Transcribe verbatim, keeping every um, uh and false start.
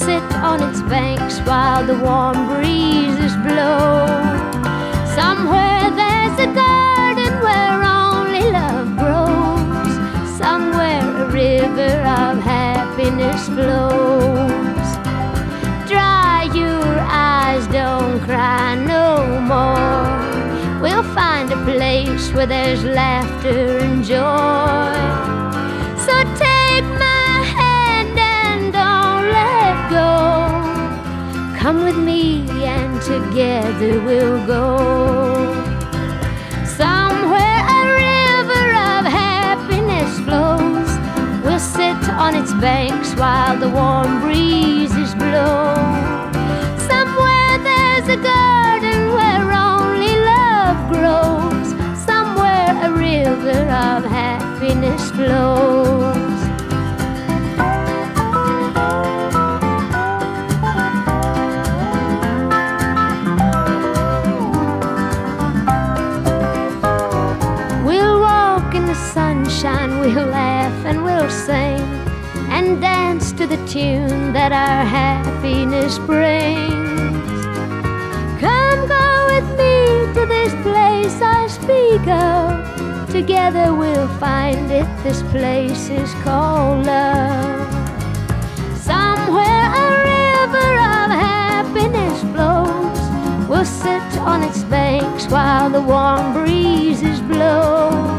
sit on its banks while the warm breezes blow. Somewhere there's a garden where only love grows. Somewhere a river of happiness flows. Dry your eyes, don't cry no more. We'll find a place where there's laughter and joy. So take my hand and don't let go. Come with me and together we'll go. Somewhere a river of happiness flows. We'll sit on its banks while the warm breezes blow. Somewhere there's a garden where only love grows. Somewhere a river of happiness flows. We'll walk in the sunshine, we'll laugh and we'll sing, and dance to the tune that our happiness brings. Come go with me to this place I speak of. Together we'll find it, this place is called love. Somewhere a river of happiness flows. We'll sit on its banks while the warm breezes blow.